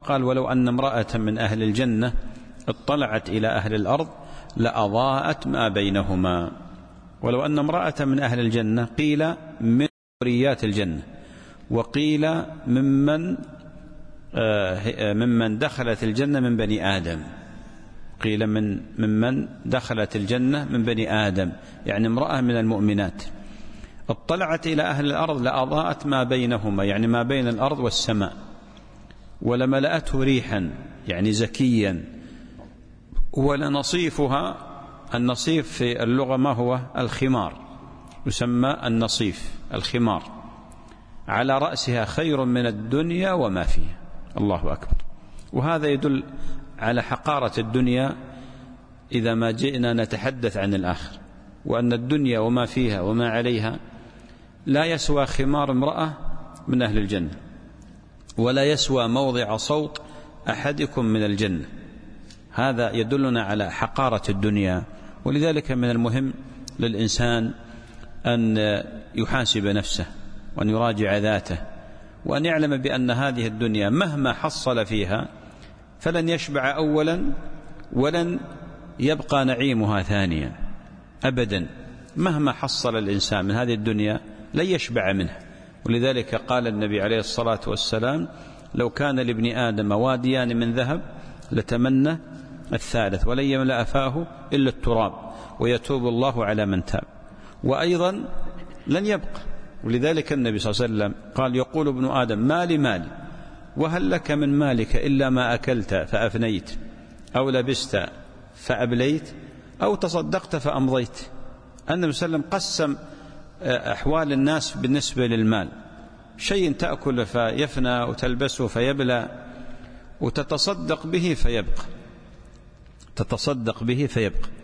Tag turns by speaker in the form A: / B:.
A: قال ولو أن امرأة من أهل الجنة اطلعت إلى أهل الأرض لأضاءت ما بينهما. ولو أن امرأة من أهل الجنة قيل من حوريات الجنة، وقيل ممن دخلت الجنة من بني آدم، قيل ممن دخلت الجنة من بني آدم، يعني امرأة من المؤمنات اطلعت إلى أهل الأرض لأضاءت ما بينهما، يعني ما بين الأرض والسماء، ولملأته ريحا يعني زكيا، ولنصيفها، النصيف في اللغة ما هو؟ الخمار، يسمى النصيف الخمار، على رأسها خير من الدنيا وما فيها. الله أكبر. وهذا يدل على حقارة الدنيا إذا ما جئنا نتحدث عن الآخر، وأن الدنيا وما فيها وما عليها لا يسوى خمار امرأة من أهل الجنة، ولا يسوى موضع صوت أحدكم من الجنة. هذا يدلنا على حقارة الدنيا. ولذلك من المهم للإنسان أن يحاسب نفسه، وأن يراجع ذاته، وأن يعلم بأن هذه الدنيا مهما حصل فيها فلن يشبع أولا، ولن يبقى نعيمها ثانيا أبدا. مهما حصل الإنسان من هذه الدنيا لن يشبع منها. ولذلك قال النبي عليه الصلاة والسلام لو كان لابن آدم واديان من ذهب لتمنى الثالث ولن يملأ فاه إلا التراب ويتوب الله على من تاب. وأيضا لن يبقى. ولذلك النبي صلى الله عليه وسلم قال يقول ابن آدم مالي مالي، وهل لك من مالك إلا ما أكلت فأفنيت، أو لبست فأبليت، أو تصدقت فأمضيت. النبي صلى الله عليه وسلم قسم أحوال الناس بالنسبة للمال: شيء تأكل فيفنى، وتلبسه فيبلى، وتتصدق به فيبقى، تتصدق به فيبقى.